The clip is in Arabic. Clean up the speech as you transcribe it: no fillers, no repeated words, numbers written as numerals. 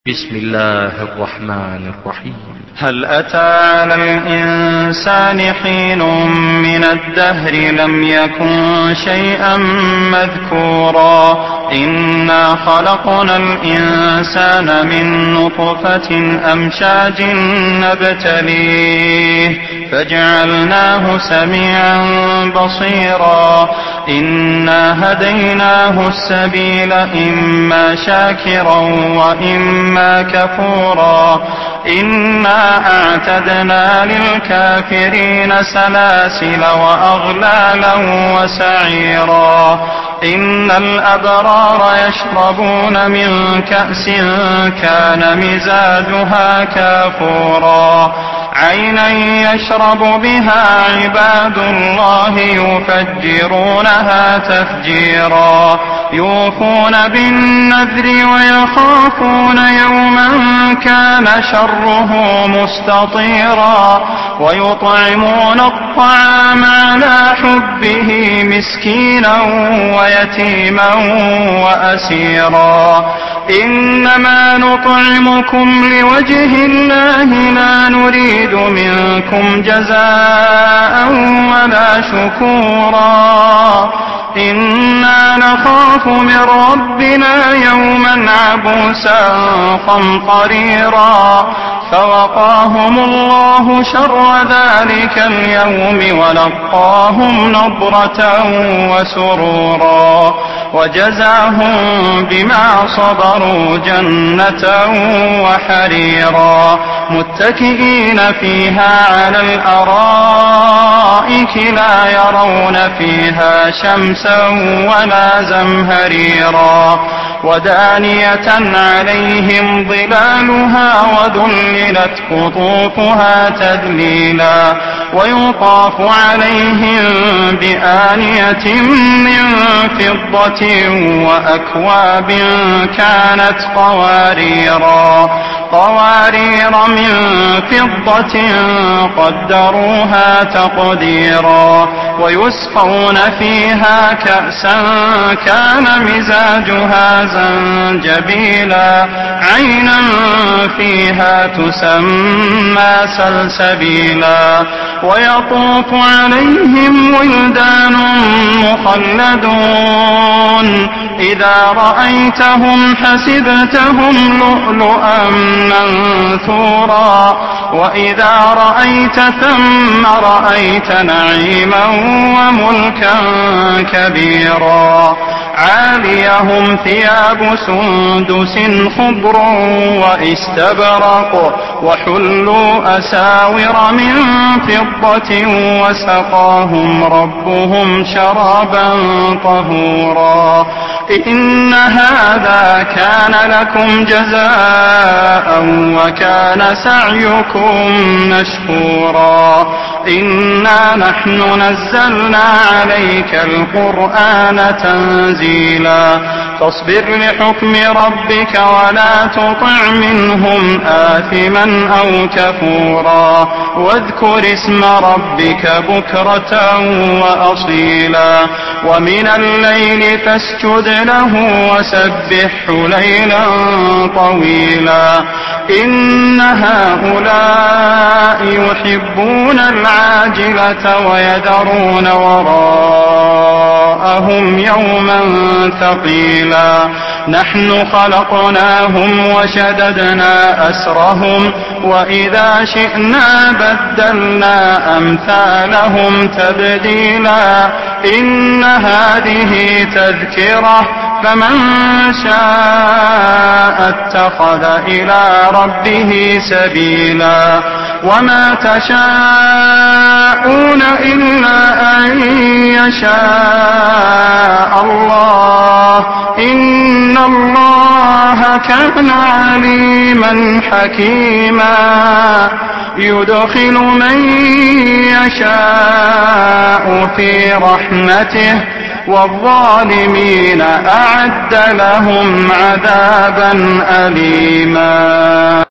بسم الله الرحمن الرحيم. هل أتى على الإنسان حين من الدهر لم يكن شيئا مذكورا إنا خلقنا الإنسان من نطفة أمشاج نبتليه فجعلناه سميعا بصيرا إنا هديناه السبيل إما شاكرا وإما كفورا إنا أعتدنا للكافرين سلاسل وأغلالا وسعيرا إن الأبرار يشربون من كأس كان مزاجها كافورا عينا يشرب بها عباد الله يفجرونها تفجيرا يوفون بالنذر ويخافون يوما كان شره مستطيرا ويطعمون الطعام على حبه مسكينا ويتيما وأسيرا إنما نطعمكم لوجه الله لا نريد منكم جزاء ولا شكورا إنا نخاف من ربنا يوما عبوسا قمطريرا فوقاهم الله شر ذلك اليوم ولقاهم نضرة وسرورا وجزاهم بما صبروا جنة وحريرا متكئين فيها على الأرائك لا يرون فيها شمسا ولا زمهريرا ودانية عليهم ظلالها وذللت قطوفها تذليلا ويطاف عليهم بآنية من فضة وأكواب كانت قوارير من فضة قدروها تقديرا ويسقون فيها كأسا كان مزاجها زنجبيلا عينا فيها تسمى سلسبيلا ويطوف عليهم ولدان مخلدون إذا رأيتهم حسبتهم لؤلؤا منثورا وإذا رأيت ثم رأيت نعيما وملكا كبيرا عاليهم ثياب سندس خضر واستبرق وحلوا أساور من فضة وسقاهم ربهم شرابا طهورا إن هذا كان لكم جزاء وكان سعيكم مشكورا إنا نحن نزلنا عليك القرآن تنزيلا فاصبر لحكم ربك ولا تطع منهم آثما أو كفورا واذكر اسم ربك بكرة وأصيلا ومن الليل فاسجد له وسبحه ليلا طويلا إن هؤلاء يحبون العاجلة ويذرون وراءهم يوما ثقيلا نحن خلقناهم وشددنا أسرهم وإذا شئنا بدلنا أمثالهم تبديلا إن هذه تذكرة فمن شاء اتخذ إلى ربه سبيلا وما تشاءون إلا أن يشاء الله إن الله كان عليما حكيما يدخل من يشاء في رحمته والظالمين أعد لهم عذابا أليما.